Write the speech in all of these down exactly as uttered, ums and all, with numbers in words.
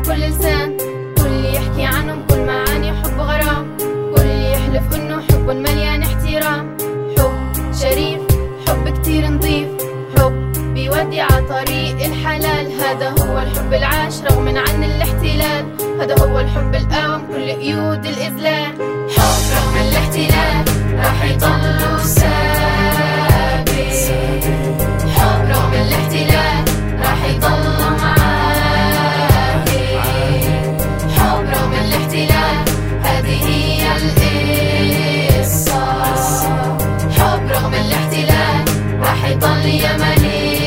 كل لسان، كل يحكي عنهم كل معاني حب وغرام، كل يحلف انه حب مليان احترام. حب شريف، حب كتير نظيف، حب بيودي على طريق الحلال. هذا هو الحب العاش رغم عن الاحتلال، هذا هو الحب القاوم كل قيود الإذلال. حب رغم الاحتلال راح يضل ثابت، حب رغم الاحتلال راح يضل معاهد، حب رغم الاحتلال هذه هي القصة. حب رغم الاحتلال راح يضل يمني.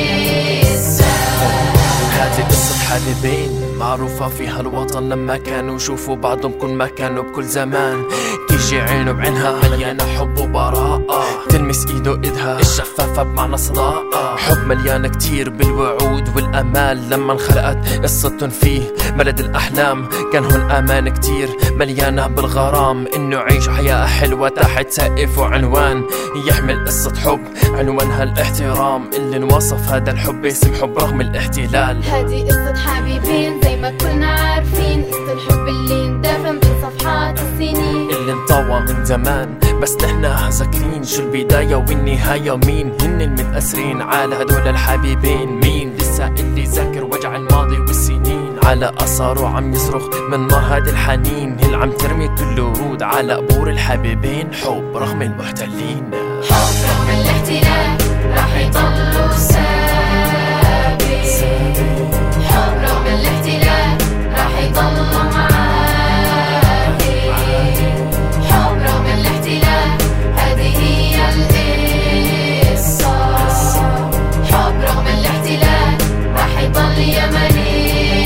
هذه قصة حبيبين معروفة فيها الوطن، لما كانوا يشوفوا بعضهم كل ما كانوا بكل زمان. تيجي عينه بعينها مليانة حب وبراءة، تلمس ايده ايدها الشفافة بمعنى صداقة. حب مليانة كتير بالوعود والامال، لما انخلقت قصتهم فيه بلد الاحلام كان هون امان كتير مليانة بالغرام. انه يعيشوا حياة حلوة تحت سقف وعنوان يحمل قصة حب عنوانها الاحترام، اللي انوصف هذا الحب اسم حب رغم الاحتلال. هذه قصة حبيبين زي ما كلنا عارفين، قصة الحب اللي اندفن بين صفحات السنين، اللي انطوى من زمان بس نحنا ذاكرين شو البداية والنهاية. مين هن المتأثرين على هدول الحبيبين؟ مين لسه اللي ذاكر وجع الماضي والسنين؟ على أثاره عم يصرخ من نار هاد الحنين، اللي عم ترمي كل ورود على قبور الحبيبين. حب رغم المحتلين، حب رغم الاحتلال راح يضل ثابت، حب رغم الاحتلال راح يضل معاهد، حب رغم الاحتلال هذه هي القصة. حب رغم الاحتلال راح يضل يمني.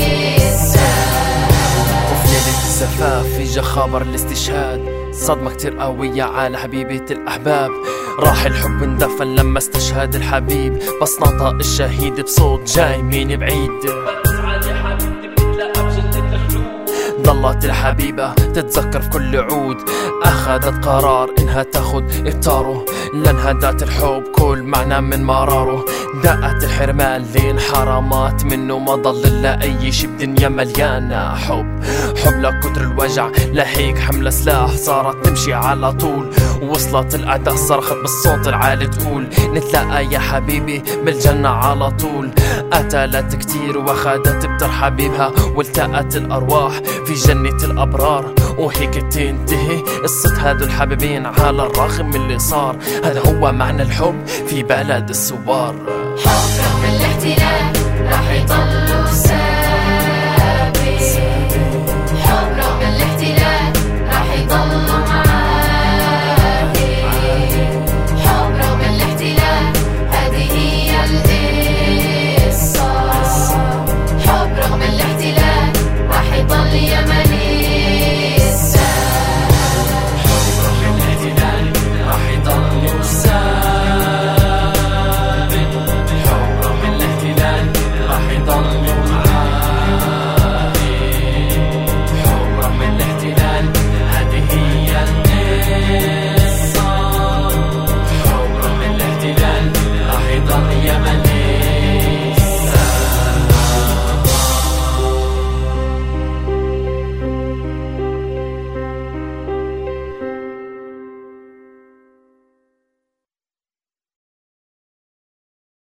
وفي ليلة الزفاف اجا خبر الاستشهاد، صدمة كتير قوية على حبيبة الأحباب. راح الحب اندفن لما استشهد الحبيب، بس نطق الشهيد بصوت جاي من بعيد. ضلت الحبيبة تتذكر في كل عود، أخذت قرار إنها تاخد إبطاره، لانهدت الحب كل معنى من مراره. دقت الحرمان لين حرامات منه ما ضل إلا أي شي بدنيا مليانة حب. حب لكتر الوجع لهيك حملة سلاح صارت تمشي على طول، وصلت الأعداء صرخت بالصوت العالي تقول نتلاقى يا حبيبي بالجنة على طول. قتلت كتير واخدت بتر حبيبها، والتقت الأرواح في جنة الأبرار، وهيك تنتهي قصة هادو الحبيبين على الرغم من اللي صار. هذا هو معنى الحب في بلد الثوار. حب رغم الاحتلال راح يضل ثابت،